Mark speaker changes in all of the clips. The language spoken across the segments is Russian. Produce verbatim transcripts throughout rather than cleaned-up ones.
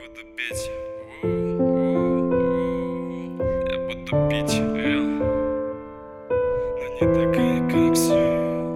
Speaker 1: буду петь, я буду пить, но не такая, как все.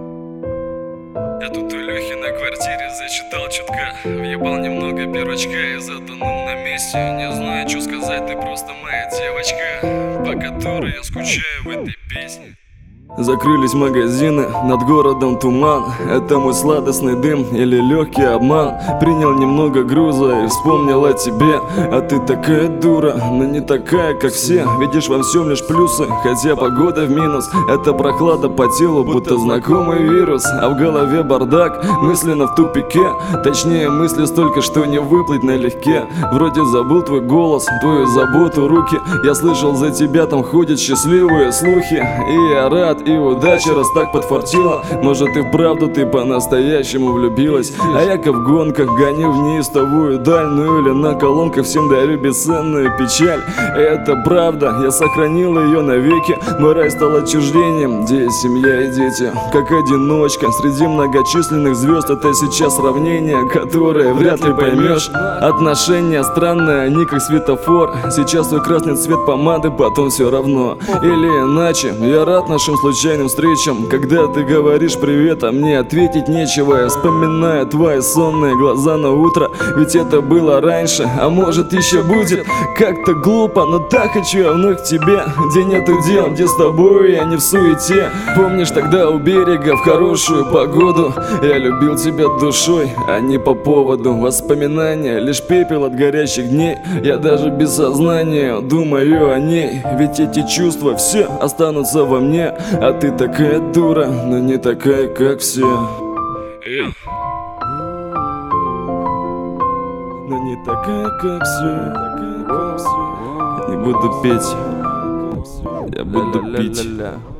Speaker 1: Я тут у Лехи на квартире зачитал чутка, въебал немного пирожка и затонул на месте. Не знаю, что сказать, ты просто моя девочка, по которой я скучаю в этой песне.
Speaker 2: Закрылись магазины, над городом туман. Это мой сладостный дым или легкий обман. Принял немного груза и вспомнил о тебе. А ты такая дура, но не такая, как все. Видишь во всем лишь плюсы, хотя погода в минус. Это прохлада по телу, будто знакомый вирус. А в голове бардак, мысленно в тупике. Точнее мысли столько, что не выплыть налегке. Вроде забыл твой голос, твою заботу, руки. Я слышал, за тебя там ходят счастливые слухи. И я рад, и удача, раз так подфартила. Может и вправду ты по-настоящему влюбилась. А я-ка в гонках гоню в неистовую даль. Ну или на колонках всем дарю бесценную печаль. Это правда, я сохранил ее навеки. Мой рай стал отчуждением, где есть семья и дети. Как одиночка среди многочисленных звезд. Это сейчас сравнение, которое вряд ли поймешь. Отношения странные, они как светофор. Сейчас твой красный цвет помады, потом все равно. Или иначе, я рад нашим случайным встречам. Когда ты говоришь привет, а мне ответить нечего. Я вспоминаю твои сонные глаза на утро. Ведь это было раньше, а может еще будет. Как-то глупо, но так хочу я вновь к тебе. Где нету дел, где с тобой я не в суете. Помнишь тогда у берега в хорошую погоду? Я любил тебя душой, а не по поводу. Воспоминания, лишь пепел от горящих дней. Я даже без сознания думаю о ней. Ведь эти чувства все останутся во мне. А ты такая дура, но не такая, как все.
Speaker 1: Yeah.
Speaker 2: Но не такая, как все. Не буду петь, я буду пить.